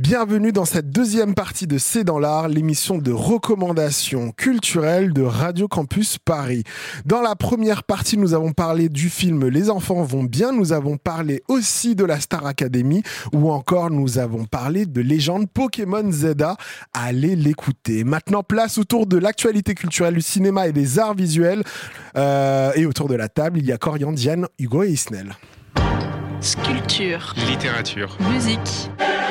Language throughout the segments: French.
Bienvenue dans cette deuxième partie de C'est dans l'art, l'émission de recommandations culturelles de Radio Campus Paris. Dans la première partie, nous avons parlé du film Les enfants vont bien, nous avons parlé aussi de la Star Academy ou encore nous avons parlé de Légende Pokémon ZA. Allez l'écouter. Maintenant, place autour de l'actualité culturelle du cinéma et des arts visuels. Et autour de la table, il y a Corian, Diane, Hugo et Isnel. Sculpture, littérature, musique.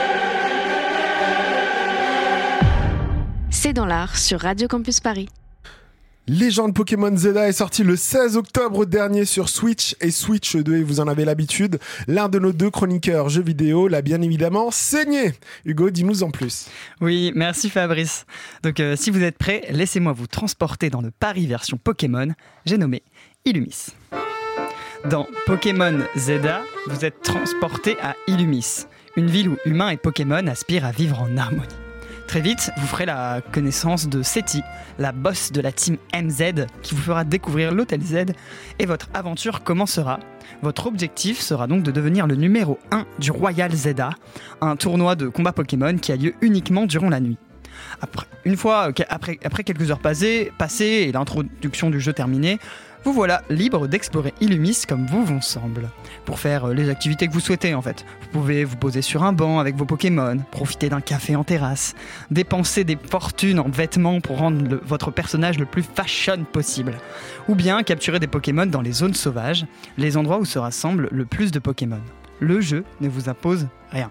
C'est dans l'art sur Radio Campus Paris. Légende Pokémon ZA est sorti le 16 octobre dernier sur Switch et Switch 2, et vous en avez l'habitude. L'un de nos deux chroniqueurs jeux vidéo l'a bien évidemment saigné. Hugo, dis-nous en plus. Oui, merci Fabrice. Donc si vous êtes prêts, laissez-moi vous transporter dans le Paris version Pokémon, j'ai nommé Illumis. Dans Pokémon ZA, vous êtes transporté à Illumis, une ville où humains et Pokémon aspirent à vivre en harmonie. Très vite, vous ferez la connaissance de Seti, la boss de la team MZ, qui vous fera découvrir l'Hôtel Z, et votre aventure commencera. Votre objectif sera donc de devenir le numéro 1 du Royal ZA, un tournoi de combat Pokémon qui a lieu uniquement durant la nuit. Après quelques heures passées et l'introduction du jeu terminée, vous voilà libre d'explorer Illumis comme vous vous semble. Pour faire les activités que vous souhaitez en fait. Vous pouvez vous poser sur un banc avec vos Pokémon, profiter d'un café en terrasse, dépenser des fortunes en vêtements pour rendre votre personnage le plus fashion possible. Ou bien capturer des Pokémon dans les zones sauvages, les endroits où se rassemblent le plus de Pokémon. Le jeu ne vous impose rien.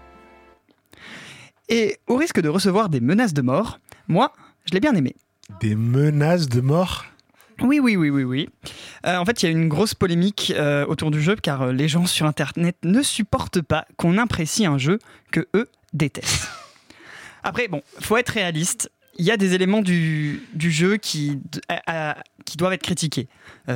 Et au risque de recevoir des menaces de mort, moi, je l'ai bien aimé. Des menaces de mort ? Oui. En fait, il y a une grosse polémique autour du jeu car les gens sur Internet ne supportent pas qu'on apprécie un jeu que eux détestent. Après, faut être réaliste. Il y a des éléments du jeu qui doivent être critiqués.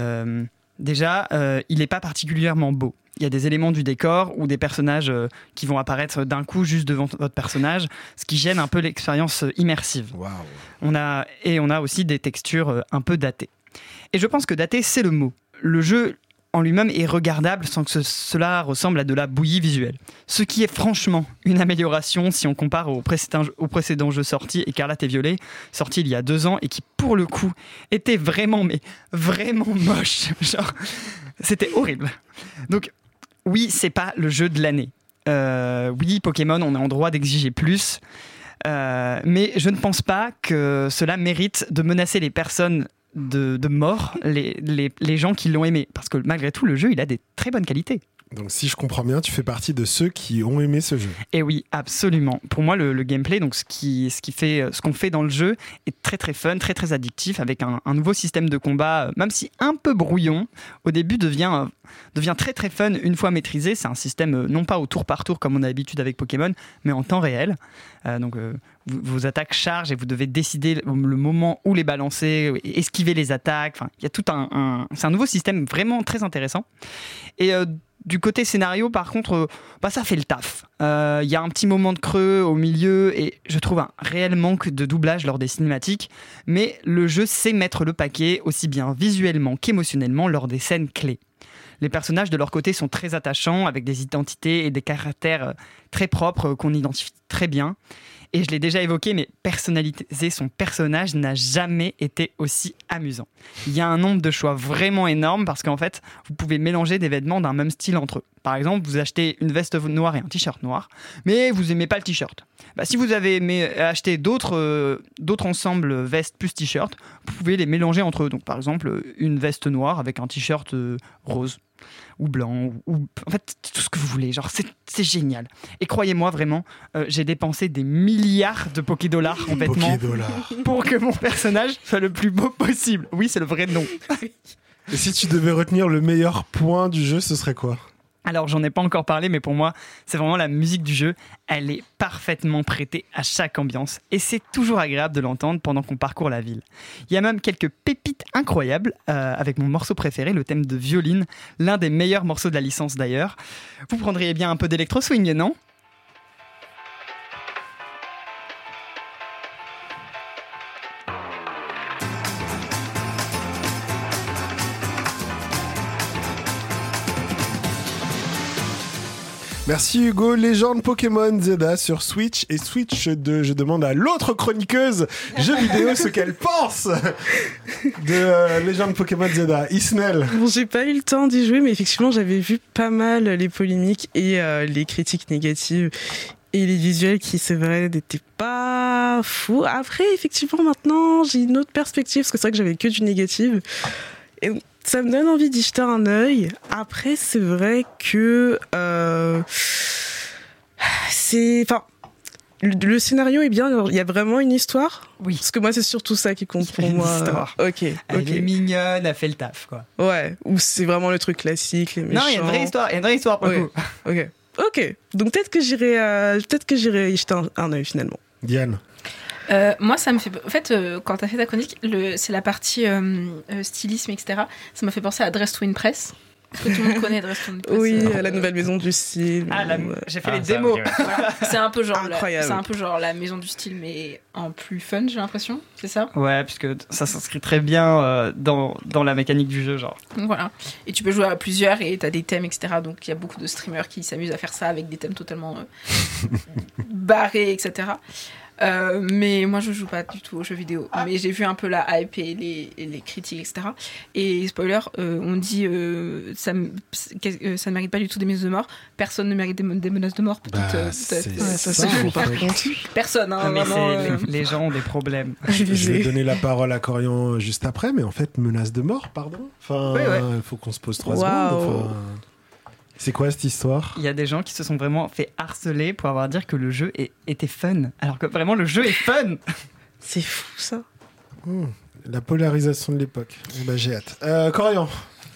Déjà, il n'est pas particulièrement beau. Il y a des éléments du décor ou des personnages qui vont apparaître d'un coup juste devant votre personnage, ce qui gêne un peu l'expérience immersive. Wow. On a aussi des textures un peu datées. Et je pense que daté, c'est le mot. Le jeu en lui-même est regardable sans que cela ressemble à de la bouillie visuelle. Ce qui est franchement une amélioration si on compare au précédent jeu sorti, Écarlate et Violet, sorti il y a 2 ans et qui, pour le coup, était vraiment moche. Genre, c'était horrible. Donc, oui, c'est pas le jeu de l'année. Oui, Pokémon, on est en droit d'exiger plus. Mais je ne pense pas que cela mérite de menacer les personnes de mort, les gens qui l'ont aimé. Parce que malgré tout, le jeu, il a des très bonnes qualités. Donc si je comprends bien, tu fais partie de ceux qui ont aimé ce jeu. Et oui, absolument. Pour moi, le gameplay, donc ce qu'on fait dans le jeu, est très très fun, très très addictif, avec un nouveau système de combat, même si un peu brouillon, au début devient très très fun une fois maîtrisé. C'est un système non pas au tour par tour comme on a l'habitude avec Pokémon, mais en temps réel. Vos attaques chargent et vous devez décider le moment où les balancer, esquiver les attaques. Enfin, il y a tout c'est un nouveau système vraiment très intéressant. Et du côté scénario, par contre, ça fait le taf. Il y a un petit moment de creux au milieu et je trouve un réel manque de doublage lors des cinématiques. Mais le jeu sait mettre le paquet aussi bien visuellement qu'émotionnellement lors des scènes clés. Les personnages de leur côté sont très attachants avec des identités et des caractères très propres qu'on identifie très bien. Et je l'ai déjà évoqué, mais personnaliser son personnage n'a jamais été aussi amusant. Il y a un nombre de choix vraiment énorme parce qu'en fait, vous pouvez mélanger des vêtements d'un même style entre eux. Par exemple, vous achetez une veste noire et un t-shirt noir, mais vous n'aimez pas le t-shirt. Si vous avez acheté d'autres ensembles vestes plus t-shirt, vous pouvez les mélanger entre eux. Donc, par exemple, une veste noire avec un t-shirt rose ou blanc, ou en fait tout ce que vous voulez, genre c'est génial. Et croyez-moi vraiment, j'ai dépensé des milliards de Pokédollars en vêtements pour que mon personnage soit le plus beau possible. Oui, c'est le vrai nom. Et si tu devais retenir le meilleur point du jeu, ce serait quoi ? Alors, j'en ai pas encore parlé, mais pour moi, c'est vraiment la musique du jeu. Elle est parfaitement prêtée à chaque ambiance. Et c'est toujours agréable de l'entendre pendant qu'on parcourt la ville. Il y a même quelques pépites incroyables, avec mon morceau préféré, le thème de Violine, l'un des meilleurs morceaux de la licence d'ailleurs. Vous prendriez bien un peu d'électro-swing, non ? Merci Hugo. Légende Pokémon Zelda sur Switch et Switch 2. Je demande à l'autre chroniqueuse jeux vidéo ce qu'elle pense de Légende Pokémon Zelda. Isnel. Bon, j'ai pas eu le temps d'y jouer, mais effectivement, j'avais vu pas mal les polémiques et les critiques négatives et les visuels qui, c'est vrai, n'étaient pas fous. Après, effectivement, maintenant, j'ai une autre perspective, parce que c'est vrai que j'avais que du négatif. Et ça me donne envie d'y jeter un œil. Après, c'est vrai que le scénario est bien. Il y a vraiment une histoire. Oui. Parce que moi, c'est surtout ça qui compte pour moi. Histoire. Ok. Elle est mignonne, elle fait le taf, quoi. Ouais. Ou c'est vraiment le truc classique, les méchants. Non, il y a une vraie histoire. Il y a une vraie histoire pour le coup. Ok. Donc peut-être que j'irai y jeter un œil finalement. Diane. Moi, ça me fait. En fait, quand t'as fait ta chronique, c'est la partie stylisme, etc. Ça m'a fait penser à Dress to Impress. Parce que tout le monde connaît Dress to Impress. Oui, la nouvelle maison du style. J'ai fait les démos. Voilà. C'est un peu genre. Incroyable. C'est un peu genre la maison du style, mais en plus fun, j'ai l'impression. C'est ça ? Ouais, puisque ça s'inscrit très bien dans la mécanique du jeu, genre. Voilà. Et tu peux jouer à plusieurs et t'as des thèmes, etc. Donc il y a beaucoup de streamers qui s'amusent à faire ça avec des thèmes totalement barrés, etc. Mais moi je joue pas du tout aux jeux vidéo, mais j'ai vu un peu la hype et les critiques, etc. Et spoiler, on dit ça ne mérite pas du tout des menaces de mort. Personne ne mérite des menaces de mort. C'est fou par contre. Personne, hein, mais vraiment. les gens ont des problèmes. Je vais donner la parole à Corian juste après, mais en fait, menace de mort, pardon. Enfin, il faut qu'on se pose 3 secondes. Enfin, c'est quoi cette histoire ? Il y a des gens qui se sont vraiment fait harceler pour avoir dit que le jeu était fun, alors que vraiment le jeu est fun. C'est fou ça. La polarisation de l'époque. J'ai hâte. Corian.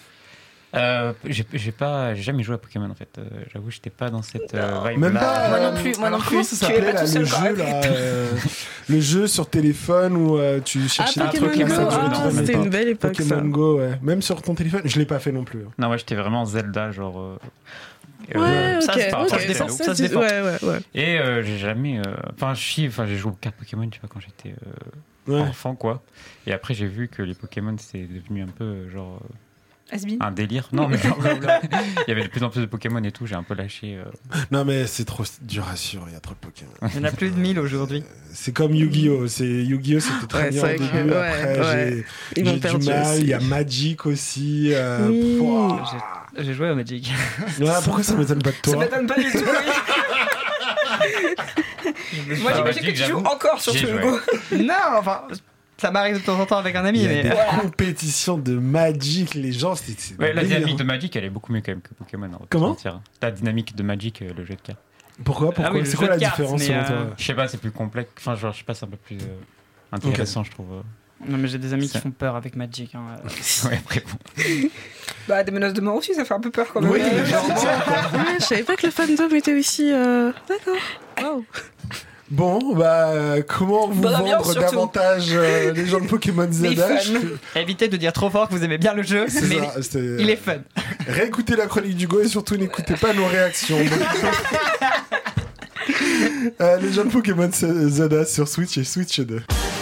J'ai jamais joué à Pokémon en fait. J'avoue, j'étais pas dans cette vibe. Même pas. Moi non plus. Ça s'appelait là, le jeu là, le jeu sur téléphone où tu cherchais des trucs Pokémon comme Go. ça. C'était une belle époque. Pokémon ça. Go, ouais. Même sur ton téléphone, je l'ai pas fait non plus. Non, ouais, j'étais vraiment Zelda, genre. Ouais, ça, ok. ça se défend. Ouais. Et j'ai jamais. J'ai joué aux cartes Pokémon, tu vois, quand j'étais enfant, quoi. Et après, j'ai vu que les Pokémon, c'est devenu un peu genre. Un délire. Non, mais genre, il y avait de plus en plus de Pokémon et tout, j'ai un peu lâché. Non, mais c'est trop dur à suivre, il y a trop de Pokémon. Il y en a plus de 1000 aujourd'hui. C'est comme Yu-Gi-Oh! Yu-Gi-Oh! C'était très bien au début, après j'ai du mal. Il y a Magic aussi. J'ai joué au Magic. Pourquoi ça m'étonne pas de toi ? Ça m'étonne pas du tout. Moi j'imagine que tu joues encore sur ce jeu. Non, enfin... Ça m'arrive de temps en temps avec un ami. Il y a des compétitions de Magic, les gens, c'est la dynamique de Magic, elle est beaucoup mieux quand même que Pokémon. Comment ? La dynamique de Magic, le jeu de cartes. Pourquoi c'est quoi la différence selon toi ? Je sais pas, c'est plus complexe. Enfin, genre, je sais pas, c'est un peu plus intéressant, je trouve. Non, mais j'ai des amis qui font peur avec Magic. Ouais, après bon. Des menaces de mort aussi, ça fait un peu peur quand même. Oui, je savais pas que le fandom était aussi. D'accord. Wow. Bon, comment vous vendre davantage les gens de Pokémon Zelda ? Évitez de dire trop fort que vous aimez bien le jeu, mais il est fun. Réécoutez la chronique d'Hugo et surtout n'écoutez pas nos réactions. Les gens de Pokémon Zelda sur Switch et Switch 2.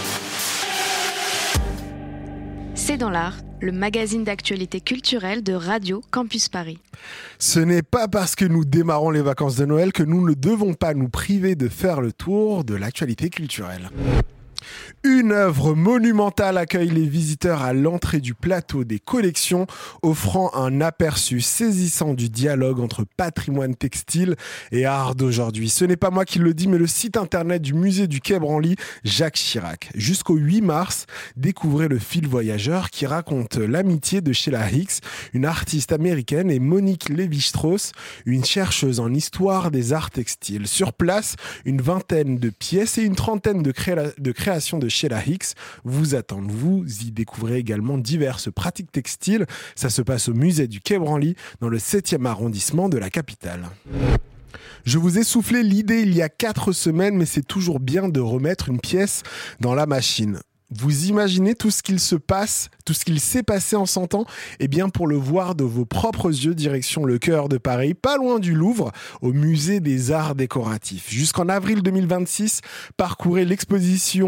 C'est dans l'art, le magazine d'actualité culturelle de Radio Campus Paris. Ce n'est pas parce que nous démarrons les vacances de Noël que nous ne devons pas nous priver de faire le tour de l'actualité culturelle. Une œuvre monumentale accueille les visiteurs à l'entrée du plateau des collections, offrant un aperçu saisissant du dialogue entre patrimoine textile et art d'aujourd'hui. Ce n'est pas moi qui le dis, mais le site internet du musée du Quai Branly, Jacques Chirac. Jusqu'au 8 mars, découvrez le fil voyageur qui raconte l'amitié de Sheila Hicks, une artiste américaine, et Monique Lévi-Strauss, une chercheuse en histoire des arts textiles. Sur place, une vingtaine de pièces et une trentaine de créations de Sheila Hicks vous attendent. Vous y découvrez également diverses pratiques textiles. Ça se passe au musée du Quai Branly, dans le 7e arrondissement de la capitale. Je vous ai soufflé l'idée il y a 4 semaines, mais c'est toujours bien de remettre une pièce dans la machine. Vous imaginez tout ce qu'il se passe, tout ce qu'il s'est passé en 100 ans ? Eh bien, pour le voir de vos propres yeux, direction le cœur de Paris, pas loin du Louvre, au musée des arts décoratifs. Jusqu'en avril 2026, parcourez l'exposition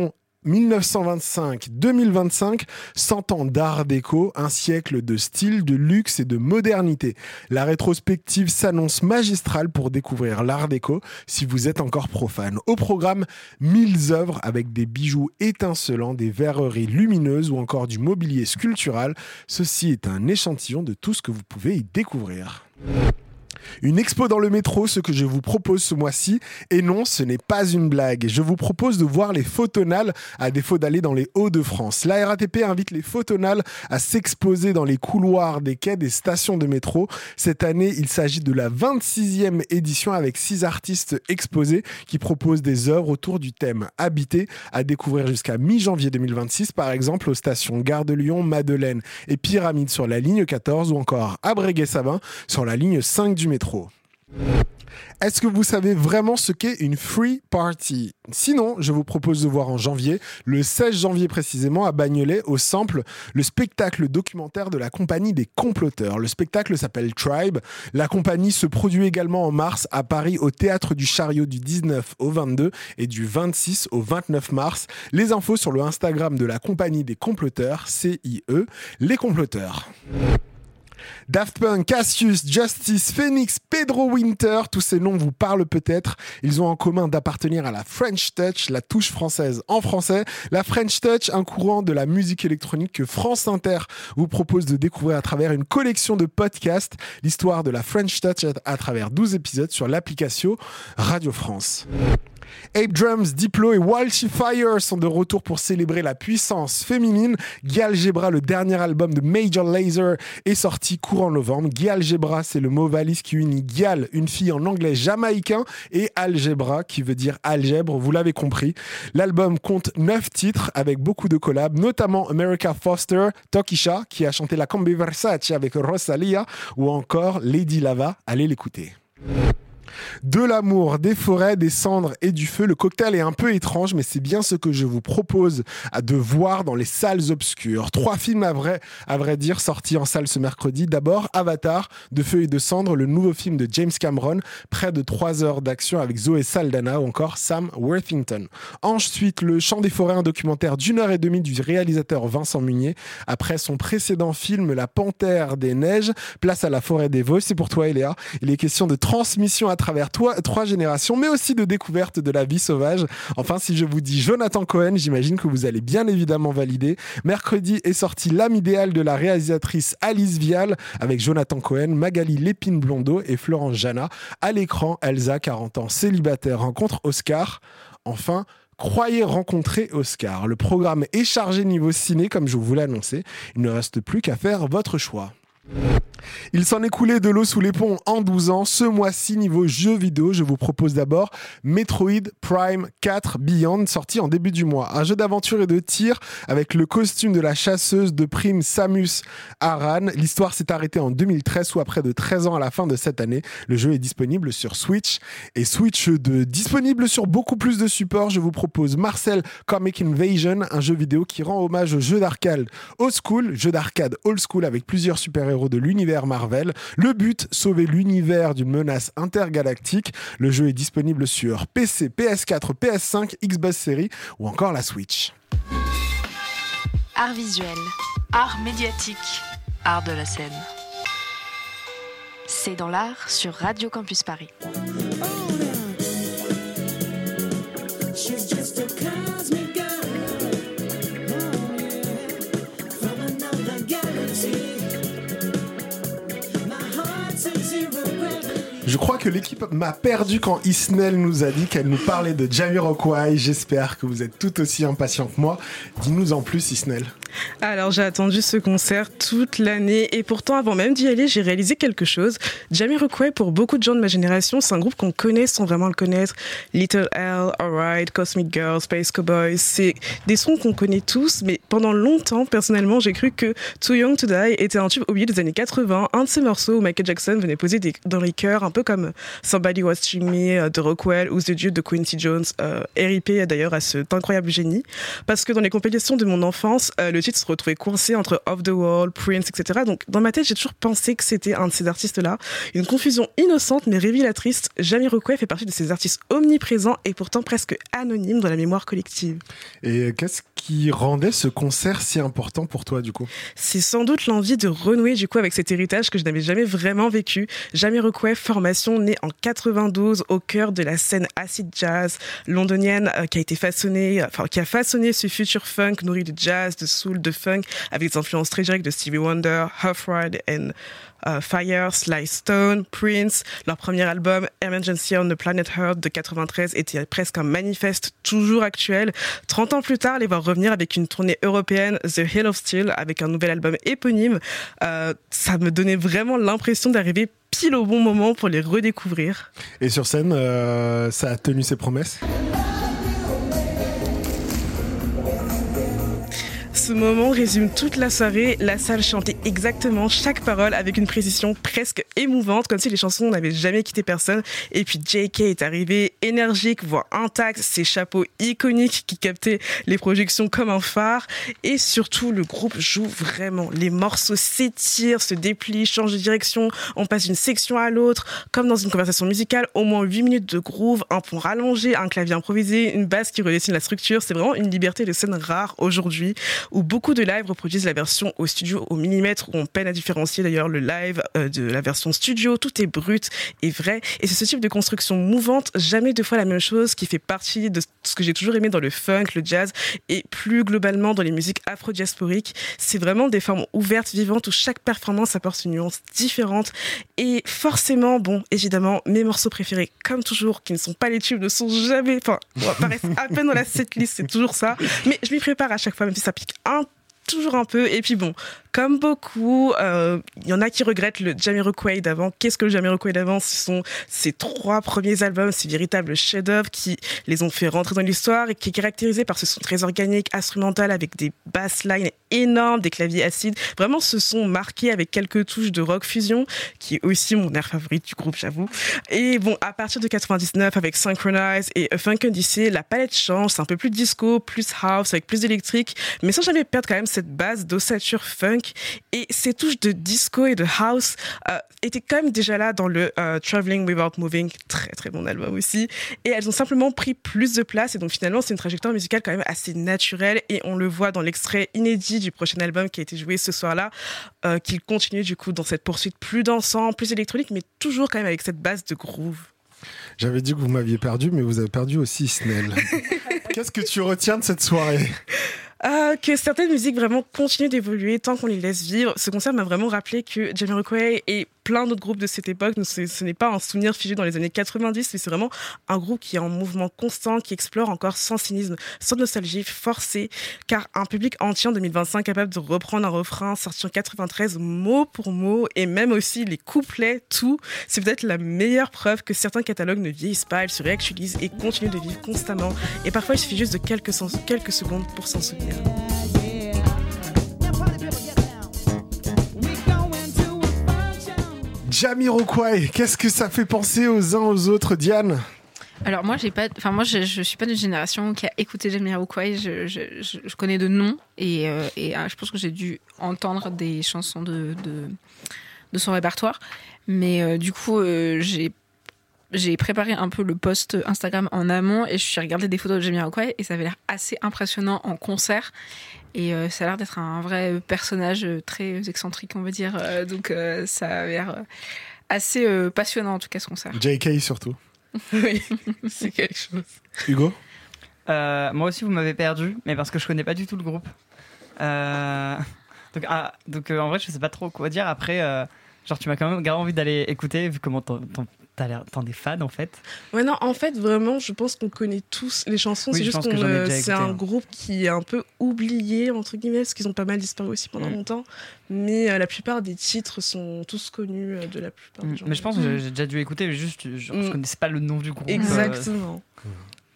1925-2025, 100 ans d'art déco, un siècle de style, de luxe et de modernité. La rétrospective s'annonce magistrale pour découvrir l'art déco si vous êtes encore profane. Au programme, 1000 œuvres avec des bijoux étincelants, des verreries lumineuses ou encore du mobilier sculptural. Ceci est un échantillon de tout ce que vous pouvez y découvrir. Une expo dans le métro, ce que je vous propose ce mois-ci. Et non, ce n'est pas une blague. Je vous propose de voir les photonales à défaut d'aller dans les Hauts-de-France. La RATP invite les photonales à s'exposer dans les couloirs des quais des stations de métro. Cette année, il s'agit de la 26e édition avec 6 artistes exposés qui proposent des œuvres autour du thème habité à découvrir jusqu'à mi-janvier 2026, par exemple aux stations Gare de Lyon, Madeleine et Pyramide sur la ligne 14 ou encore à Breguet-Savin sur la ligne 5 du métro. Est-ce que vous savez vraiment ce qu'est une free party ? Sinon, je vous propose de voir en janvier, le 16 janvier précisément, à Bagnolet, au Sample, le spectacle documentaire de la compagnie des comploteurs. Le spectacle s'appelle Tribe. La compagnie se produit également en mars à Paris au Théâtre du Chariot du 19 au 22 et du 26 au 29 mars. Les infos sur le Instagram de la compagnie des comploteurs, CIE, les comploteurs. Daft Punk, Cassius, Justice, Phoenix, Pedro Winter, tous ces noms vous parlent peut-être. Ils ont en commun d'appartenir à la French Touch, la touche française en français. La French Touch, un courant de la musique électronique que France Inter vous propose de découvrir à travers une collection de podcasts. L'histoire de la French Touch à travers 12 épisodes sur l'application Radio France. Ape Drums, Diplo et Walshy-Fire sont de retour pour célébrer la puissance féminine. Guy-Algebra, le dernier album de Major Lazer, est sorti courant novembre. Guy-Algebra, c'est le mot valise qui unit Gyal, une fille en anglais jamaïcain, et Algebra, qui veut dire algèbre, vous l'avez compris. L'album compte 9 titres avec beaucoup de collabs, notamment America Foster, Tokisha, qui a chanté la Combi Versace avec Rosalia, ou encore Lady Lava. Allez l'écouter. De l'amour, des forêts, des cendres et du feu. Le cocktail est un peu étrange, mais c'est bien ce que je vous propose de voir dans les salles obscures. 3 films à vrai dire sortis en salle ce mercredi. D'abord, Avatar, de feu et de cendres, le nouveau film de James Cameron, près de 3 heures d'action avec Zoé Saldana ou encore Sam Worthington. Ensuite, Le Chant des forêts, un documentaire d'1h30 du réalisateur Vincent Munier. Après son précédent film La Panthère des Neiges, place à la forêt des Vosges. C'est pour toi, Eléa. Il est question de transmission à travers 3 générations, mais aussi de découverte de la vie sauvage. Enfin, si je vous dis Jonathan Cohen, j'imagine que vous allez bien évidemment valider. Mercredi est sorti L'âme idéale de la réalisatrice Alice Vial avec Jonathan Cohen, Magali Lépine-Blondeau et Florence Jana. À l'écran, Elsa, 40 ans, célibataire, rencontre Oscar. Enfin, croyez rencontrer Oscar. Le programme est chargé niveau ciné, comme je vous l'ai annoncé. Il ne reste plus qu'à faire votre choix. Il s'en est coulé de l'eau sous les ponts en 12 ans. Ce mois-ci, niveau jeux vidéo, je vous propose d'abord Metroid Prime 4 Beyond, sorti en début du mois. Un jeu d'aventure et de tir avec le costume de la chasseuse de primes Samus Aran. L'histoire s'est arrêtée en 2013, soit près de 13 ans à la fin de cette année. Le jeu est disponible sur Switch et Switch 2. Disponible sur beaucoup plus de supports, je vous propose Marcel Comic Invasion, un jeu vidéo qui rend hommage au jeu d'arcade old school, jeu d'arcade old school avec plusieurs super-héros de l'univers Marvel. Le but, sauver l'univers d'une menace intergalactique. Le jeu est disponible sur PC, PS4, PS5, Xbox Series ou encore la Switch. Art visuel, art médiatique, art de la scène. C'est dans l'art sur Radio Campus Paris. Je crois que l'équipe m'a perdu quand Isnel nous a dit qu'elle nous parlait de Jamiroquai. J'espère que vous êtes tout aussi impatient que moi. Dis-nous en plus, Isnel. Alors, j'ai attendu ce concert toute l'année et pourtant, avant même d'y aller, j'ai réalisé quelque chose. Jamiroquai, pour beaucoup de gens de ma génération, c'est un groupe qu'on connaît sans vraiment le connaître. Little L, Alright, Cosmic Girl, Space Cowboys, c'est des sons qu'on connaît tous, mais pendant longtemps, personnellement, j'ai cru que Too Young to Die était un tube oublié des années 80, un de ces morceaux où Michael Jackson venait poser dans les chœurs, un peu comme Somebody Watching Me de Rockwell ou The Dude de Quincy Jones, RIP d'ailleurs à cet incroyable génie, parce que dans les compilations de mon enfance, le titre se retrouvait coincé entre Off the Wall, Prince, etc. Donc dans ma tête, j'ai toujours pensé que c'était un de ces artistes-là. Une confusion innocente mais révélatrice. Jamiroquai fait partie de ces artistes omniprésents et pourtant presque anonymes dans la mémoire collective. Et qu'est-ce qui rendait ce concert si important pour toi, du coup? C'est sans doute l'envie de renouer du coup avec cet héritage que je n'avais jamais vraiment vécu. Jamiroquai, formation née en 92 au cœur de la scène acid jazz londonienne qui a façonné ce futur funk nourri de jazz, de soul, de funk avec des influences très directes de Stevie Wonder, Huff Ride and Fire, Sly Stone, Prince. Leur premier album, Emergency on the Planet Earth de 93, était presque un manifeste toujours actuel. 30 ans plus tard, les voir revenir avec une tournée européenne, The Hill of Steel, avec un nouvel album éponyme, ça me donnait vraiment l'impression d'arriver pile au bon moment pour les redécouvrir. Et sur scène, ça a tenu ses promesses? Ce moment résume toute la soirée. La salle chantait exactement chaque parole avec une précision presque émouvante, comme si les chansons n'avaient jamais quitté personne. Et puis JK est arrivé, énergique, voix intacte, ses chapeaux iconiques qui captaient les projections comme un phare. Et surtout, le groupe joue vraiment. Les morceaux s'étirent, se déplient, changent de direction. On passe d'une section à l'autre, comme dans une conversation musicale. Au moins 8 minutes de groove, un pont rallongé, un clavier improvisé, une basse qui redessine la structure. C'est vraiment une liberté de scène rare aujourd'hui, où beaucoup de lives reproduisent la version au studio au millimètre, où on peine à différencier d'ailleurs le live de la version studio. Tout est brut et vrai. Et c'est ce type de construction mouvante, jamais deux fois la même chose, qui fait partie de ce que j'ai toujours aimé dans le funk, le jazz et plus globalement dans les musiques afro-diasporiques. C'est vraiment des formes ouvertes, vivantes, où chaque performance apporte une nuance différente. Et forcément, bon, évidemment, mes morceaux préférés, comme toujours, qui ne sont pas les tubes, ne sont jamais, apparaissent à peine dans la setlist, c'est toujours ça. Mais je m'y prépare à chaque fois, même si ça pique toujours un peu. Et puis bon, comme beaucoup, il y en a qui regrettent le Jamiroquai d'avant. Qu'est-ce que le Jamiroquai d'avant? Ce sont ces 3 premiers albums, ces véritables chefs-d'œuvre qui les ont fait rentrer dans l'histoire et qui est caractérisé par ce son très organique, instrumental, avec des basslines énormes, des claviers acides. Vraiment, ce son marqué avec quelques touches de rock fusion, qui est aussi mon air favori du groupe, j'avoue. Et bon, à partir de 99, avec Synchronize et A Funk Odyssey, la palette change, c'est un peu plus disco, plus house, avec plus d'électrique, mais sans jamais perdre quand même cette base d'ossature funk. Et ces touches de disco et de house étaient quand même déjà là dans le Traveling Without Moving, très très bon album aussi. Et elles ont simplement pris plus de place. Et donc finalement, c'est une trajectoire musicale quand même assez naturelle. Et on le voit dans l'extrait inédit du prochain album qui a été joué ce soir-là, qu'il continue du coup dans cette poursuite plus dansant, plus électronique, mais toujours quand même avec cette base de groove. J'avais dit que vous m'aviez perdu, mais vous avez perdu aussi, Snell. Qu'est-ce que tu retiens de cette soirée ? Que certaines musiques vraiment continuent d'évoluer tant qu'on les laisse vivre. Ce concert m'a vraiment rappelé que Jamiroquai et plein d'autres groupes de cette époque, ce n'est pas un souvenir figé dans les années 90, mais c'est vraiment un groupe qui est en mouvement constant, qui explore encore sans cynisme, sans nostalgie forcée, car un public entier en 2025 capable de reprendre un refrain sorti en 93 mot pour mot, et même aussi les couplets, tout, c'est peut-être la meilleure preuve que certains catalogues ne vieillissent pas, ils se réactualisent et continuent de vivre constamment. Et parfois, il suffit juste de quelques secondes pour s'en souvenir. Jamiroquai, qu'est-ce que ça fait penser aux uns aux autres, Diane ? Alors moi, je suis pas d'une génération qui a écouté Jamiroquai. Je connais de nom et je pense que j'ai dû entendre des chansons de son répertoire. Mais du coup, j'ai préparé un peu le post Instagram en amont et je suis regardé des photos de Jamiroquai et ça avait l'air assez impressionnant en concert. Et ça a l'air d'être un vrai personnage très excentrique, on va dire. Donc ça a l'air assez passionnant en tout cas ce concert. JK surtout. Oui, c'est quelque chose. Hugo ? Moi aussi vous m'avez perdu, mais parce que je connais pas du tout le groupe. Donc en vrai je sais pas trop quoi dire. Après, genre tu m'as quand même envie d'aller écouter vu comment t'en es fan en fait. Ouais, non, en fait vraiment je pense qu'on connaît tous les chansons. Oui, c'est juste que c'est un groupe qui est un peu oublié entre guillemets parce qu'ils ont pas mal disparu aussi pendant longtemps, mais la plupart des titres sont tous connus de la plupart des gens. Mais je pense que j'ai déjà dû écouter, mais juste je connaissais pas le nom du groupe. Exactement. Corian ?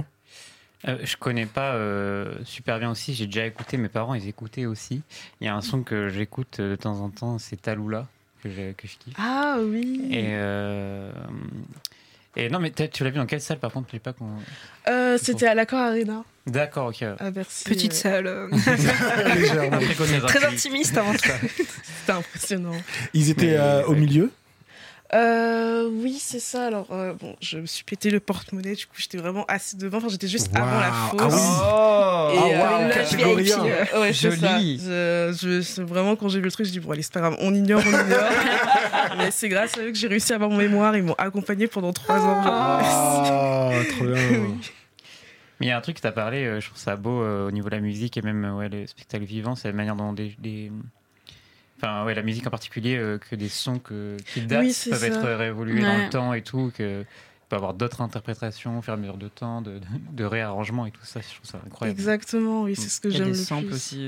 Je connais pas super bien aussi, j'ai déjà écouté, mes parents ils écoutaient aussi. Il y a un son que j'écoute de temps en temps, c'est Tallulah, que je kiffe. Ah oui. Et non, mais tu l'as vu dans quelle salle par contre? Je sais pas C'était à l'Accor Arena. D'accord, ok. À Bercy. Petite salle. Très intimiste avant tout. C'était impressionnant. Ils étaient au milieu? Oui, c'est ça. Alors, bon, je me suis pété le porte-monnaie, du coup, j'étais vraiment assis devant. Enfin, j'étais juste avant la fosse. Ah oui. Et catégorie 1. Ouais, Joli. C'est vraiment, quand j'ai vu le truc, je dis, bon, allez, c'est pas grave, on ignore. Mais c'est grâce à eux que j'ai réussi à avoir mon mémoire. Ils m'ont accompagné pendant 3 ans. Trop bien. Oui. Mais il y a un truc que tu as parlé, je trouve ça beau au niveau de la musique et même le spectacle vivant, c'est la manière dont Enfin, la musique en particulier, que des sons qui datent peuvent être réévolués dans le temps et tout, que peut avoir d'autres interprétations au fur et à mesure de temps, de réarrangements et tout ça. Je trouve ça incroyable. Exactement, oui, c'est ce que j'aime le plus. Il y a des samples aussi.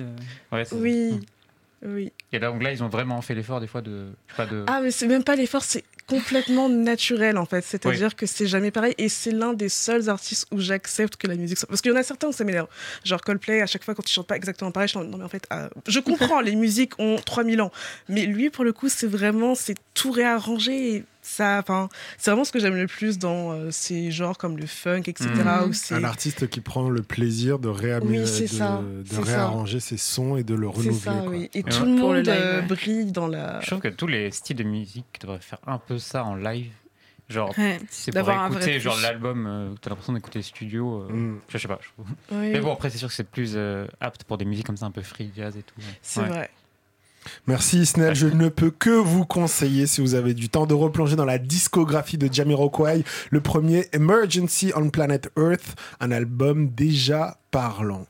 Oui. Et là, donc là, ils ont vraiment fait l'effort des fois de. Ah, mais c'est même pas l'effort, c'est complètement naturel en fait. C'est-à-dire que c'est jamais pareil et c'est l'un des seuls artistes où j'accepte que la musique soit. Parce qu'il y en a certains où ça m'énerve. Genre Coldplay, à chaque fois quand ils chantent pas exactement pareil, je dis non, mais en fait, je comprends, les musiques ont 3000 ans. Mais lui, pour le coup, c'est tout réarrangé. Et c'est vraiment ce que j'aime le plus dans ces genres comme le funk, etc. Où c'est un artiste qui prend le plaisir de réarranger ses sons et de le renouveler. C'est ça, oui. Et tout le monde brille dans la... Je trouve que tous les styles de musique devraient faire un peu ça en live. Genre, c'est pour d'avoir écouter l'album, t'as l'impression d'écouter le studio. Je sais pas. Oui. Mais bon, après, c'est sûr que c'est plus apte pour des musiques comme ça, un peu free jazz et tout. C'est vrai. Merci Isnel, je ne peux que vous conseiller, si vous avez du temps, de replonger dans la discographie de Jamiroquai, le premier Emergency on Planet Earth, un album déjà parlant.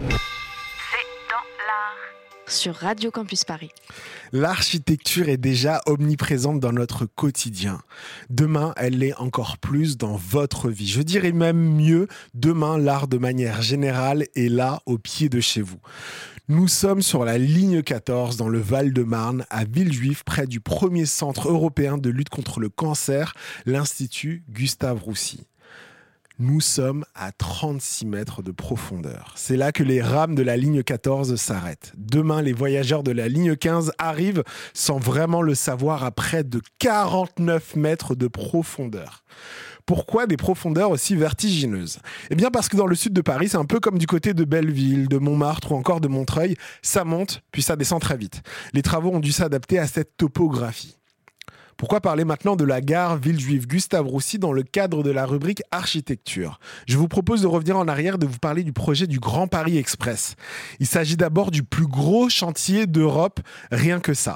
Sur Radio Campus Paris. L'architecture est déjà omniprésente dans notre quotidien. Demain, elle l'est encore plus dans votre vie. Je dirais même mieux, demain, l'art de manière générale est là, au pied de chez vous. Nous sommes sur la ligne 14 dans le Val-de-Marne, à Villejuif, près du premier centre européen de lutte contre le cancer, l'Institut Gustave-Roussy. Nous sommes à 36 mètres de profondeur. C'est là que les rames de la ligne 14 s'arrêtent. Demain, les voyageurs de la ligne 15 arrivent sans vraiment le savoir à près de 49 mètres de profondeur. Pourquoi des profondeurs aussi vertigineuses? Eh bien parce que dans le sud de Paris, c'est un peu comme du côté de Belleville, de Montmartre ou encore de Montreuil. Ça monte, puis ça descend très vite. Les travaux ont dû s'adapter à cette topographie. Pourquoi parler maintenant de la gare Villejuif Gustave-Roussy dans le cadre de la rubrique architecture? Je vous propose de revenir en arrière et de vous parler du projet du Grand Paris Express. Il s'agit d'abord du plus gros chantier d'Europe, rien que ça.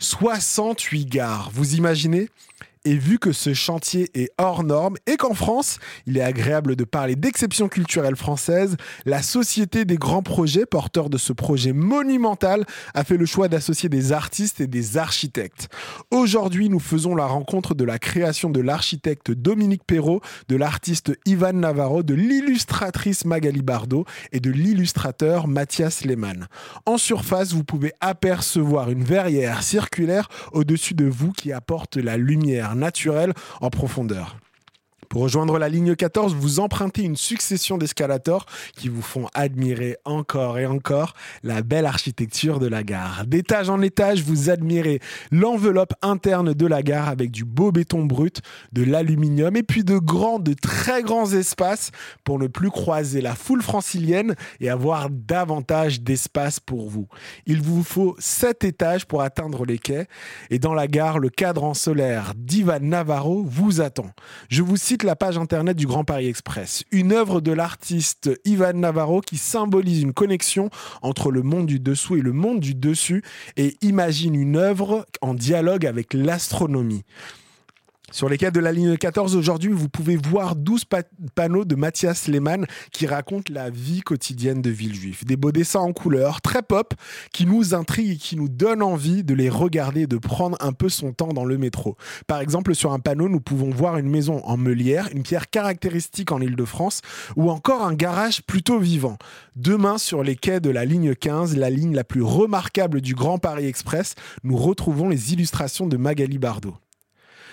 68 gares, vous imaginez ? Et vu que ce chantier est hors norme et qu'en France, il est agréable de parler d'exception culturelle française, la Société des grands projets, porteur de ce projet monumental, a fait le choix d'associer des artistes et des architectes. Aujourd'hui, nous faisons la rencontre de la création de l'architecte Dominique Perrault, de l'artiste Ivan Navarro, de l'illustratrice Magali Bardot et de l'illustrateur Mathias Lehmann. En surface, vous pouvez apercevoir une verrière circulaire au-dessus de vous qui apporte la lumière naturel en profondeur. Pour rejoindre la ligne 14, vous empruntez une succession d'escalators qui vous font admirer encore et encore la belle architecture de la gare. D'étage en étage, vous admirez l'enveloppe interne de la gare avec du beau béton brut, de l'aluminium et puis de très grands espaces pour ne plus croiser la foule francilienne et avoir davantage d'espace pour vous. Il vous faut 7 étages pour atteindre les quais et dans la gare, le cadran solaire d'Ivan Navarro vous attend. Je vous cite la page internet du Grand Paris Express. Une œuvre de l'artiste Ivan Navarro qui symbolise une connexion entre le monde du dessous et le monde du dessus et imagine une œuvre en dialogue avec l'astronomie. Sur les quais de la ligne 14, aujourd'hui, vous pouvez voir 12 panneaux de Mathias Lehmann qui racontent la vie quotidienne de Villejuif. Des beaux dessins en couleur, très pop, qui nous intriguent et qui nous donnent envie de les regarder et de prendre un peu son temps dans le métro. Par exemple, sur un panneau, nous pouvons voir une maison en meulière, une pierre caractéristique en Île-de-France, ou encore un garage plutôt vivant. Demain, sur les quais de la ligne 15, la ligne la plus remarquable du Grand Paris Express, nous retrouvons les illustrations de Magali Bardot.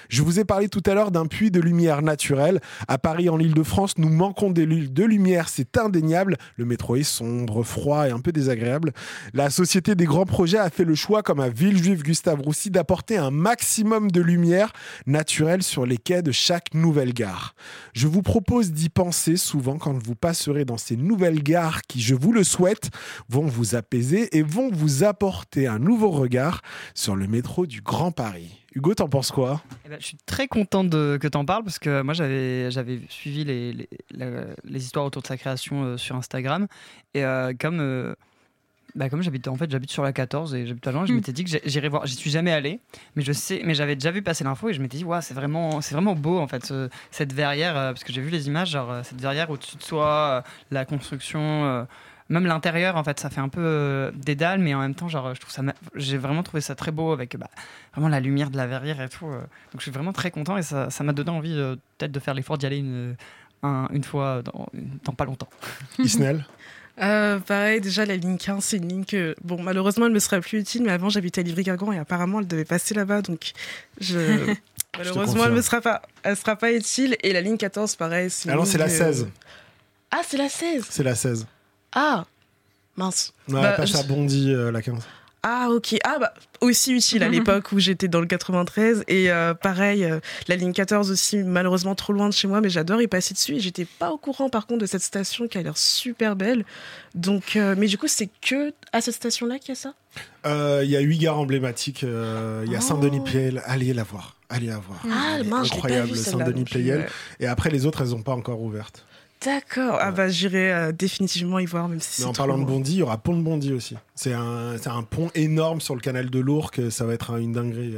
Je vous ai parlé tout à l'heure d'un puits de lumière naturelle. À Paris, en Île-de-France, nous manquons de lumière, c'est indéniable. Le métro est sombre, froid et un peu désagréable. La Société des grands projets a fait le choix, comme à Villejuif Gustave Roussy, d'apporter un maximum de lumière naturelle sur les quais de chaque nouvelle gare. Je vous propose d'y penser souvent quand vous passerez dans ces nouvelles gares qui, je vous le souhaite, vont vous apaiser et vont vous apporter un nouveau regard sur le métro du Grand Paris. Hugo, t'en penses quoi ? Je suis très content que t'en parles parce que moi j'avais suivi les histoires autour de sa création sur Instagram et comme j'habite sur la 14 et j'habite à Lyon, je m'étais dit que j'irais voir. J'y suis jamais allé, mais j'avais déjà vu passer l'info et je m'étais dit c'est vraiment beau en fait cette verrière parce que j'ai vu les images, genre cette verrière au-dessus de soi, la construction. Même l'intérieur, en fait, ça fait un peu dédale, mais en même temps, genre, j'ai vraiment trouvé ça très beau avec vraiment la lumière de la verrière et tout. Donc, je suis vraiment très content et ça m'a donné envie peut-être de faire l'effort d'y aller une fois dans pas longtemps. Isnel ? Pareil, déjà la ligne 15, c'est une ligne que, malheureusement, elle me sera plus utile, mais avant, j'habitais à Livry-Gargan et apparemment, elle devait passer là-bas, donc malheureusement, elle sera pas utile. Et la ligne 14, pareil. C'est la 16. Ah, c'est la 16 ? C'est la 16. Ah, mince. Non, elle passe à Bondy, la 15. Ah, ok. Aussi utile à l'époque où j'étais dans le 93. Et pareil, la ligne 14 aussi, malheureusement trop loin de chez moi, mais j'adore y passer dessus. Et j'étais pas au courant, par contre, de cette station qui a l'air super belle. Donc, mais du coup, c'est que à cette station-là qu'il y a ça ? Il y a 8 gares emblématiques. Il y a Saint-Denis-Pleyel. Allez la voir. Ah, mince, incroyable, je l'ai pas vu, Saint-Denis-Pleyel. Et après, les autres, elles n'ont pas encore ouvertes. D'accord. J'irai définitivement y voir, même si mais en parlant de Bondy, il y aura Pont de Bondy aussi. C'est un pont énorme sur le canal de l'Ourcq. Ça va être une dinguerie.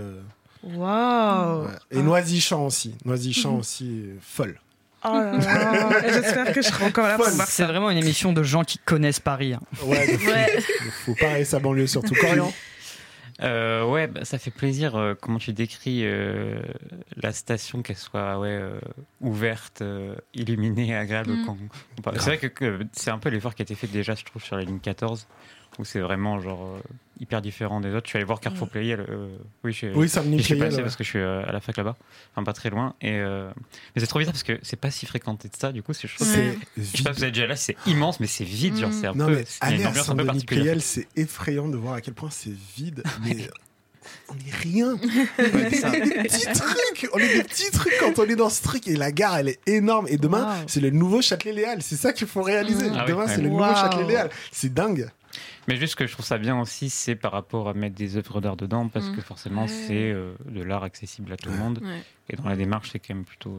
Waouh. Ouais. Et Noisy-Champs aussi. Aussi, folle. Oh là là. J'espère que je serai encore là pour voir ça. C'est vraiment une émission de gens qui connaissent Paris. Hein. Ouais. Faut pas aller sa banlieue, surtout. Corian. Ça fait plaisir comment tu décris la station, qu'elle soit ouverte, illuminée, agréable. C'est vrai que c'est un peu l'effort qui a été fait déjà, je trouve, sur la ligne 14, où c'est vraiment genre hyper différent des autres. Je suis allé voir Carrefour Pleyel. Oui, ça me je suis passé parce que je suis à la fac là-bas, enfin pas très loin. Mais c'est trop bizarre parce que c'est pas si fréquenté de ça. Du coup, je trouve je sais pas si vous êtes déjà là, c'est immense, mais c'est vide. Genre, c'est un peu. Il y a une ambiance un peu particulière. Pleyel, c'est effrayant de voir à quel point c'est vide. Mais on n'est rien. On est des petits trucs quand on est dans ce truc. Et la gare, elle est énorme. Et demain, c'est le nouveau Châtelet-Léal. C'est ça qu'il faut réaliser. Demain, c'est le nouveau Châtelet-Léal. C'est dingue. Mais juste que je trouve ça bien aussi, c'est par rapport à mettre des œuvres d'art dedans, parce que forcément, c'est de l'art accessible à tout le monde. Ouais. Et dans la démarche, c'est quand même plutôt...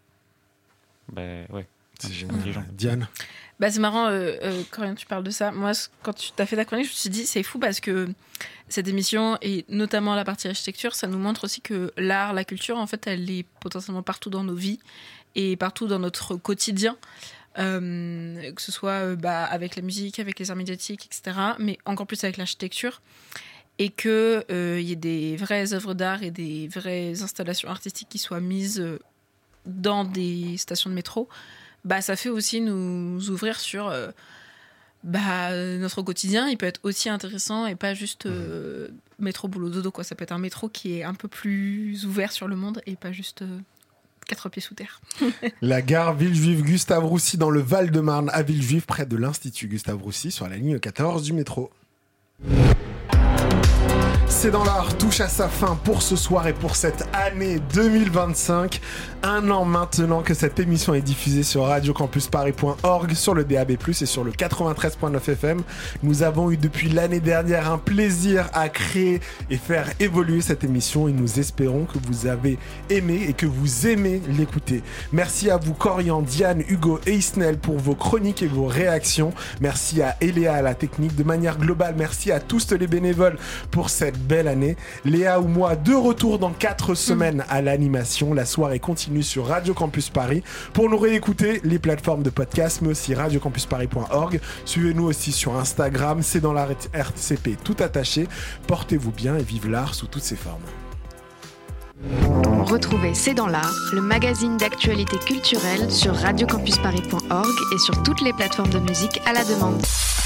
c'est génial. Diane ? C'est marrant, quand tu parles de ça. Moi, quand tu t'as fait ta chronique, je me suis dit, c'est fou parce que cette émission, et notamment la partie architecture, ça nous montre aussi que l'art, la culture, en fait, elle est potentiellement partout dans nos vies et partout dans notre quotidien. Que ce soit avec la musique, avec les arts médiatiques, etc., mais encore plus avec l'architecture, et qu'il y ait des vraies œuvres d'art et des vraies installations artistiques qui soient mises dans des stations de métro, ça fait aussi nous ouvrir sur notre quotidien. Il peut être aussi intéressant et pas juste métro boulot dodo, quoi. Ça peut être un métro qui est un peu plus ouvert sur le monde et pas juste 4 pieds sous terre. La gare Villejuif Gustave Roussy dans le Val-de-Marne à Villejuif, près de l'Institut Gustave Roussy, sur la ligne 14 du métro. C'est dans l'art touche à sa fin pour ce soir et pour cette année 2025. Un an maintenant que cette émission est diffusée sur radiocampusparis.org, sur le DAB+, et sur le 93.9 FM. Nous avons eu depuis l'année dernière un plaisir à créer et faire évoluer cette émission, et nous espérons que vous avez aimé et que vous aimez l'écouter. Merci à vous Corian, Diane, Hugo et Isnel pour vos chroniques et vos réactions. Merci à Eléa à la technique. De manière globale, merci à tous les bénévoles pour cette belle année. Léa ou moi, de retour dans 4 semaines à l'animation. La soirée continue sur Radio Campus Paris. Pour nous réécouter, les plateformes de podcast, mais aussi radiocampusparis.org. Suivez-nous aussi sur Instagram, c'est dans l'art RCP tout attaché. Portez-vous bien et vive l'art sous toutes ses formes. Retrouvez C'est dans l'art, le magazine d'actualité culturelle sur radiocampusparis.org et sur toutes les plateformes de musique à la demande.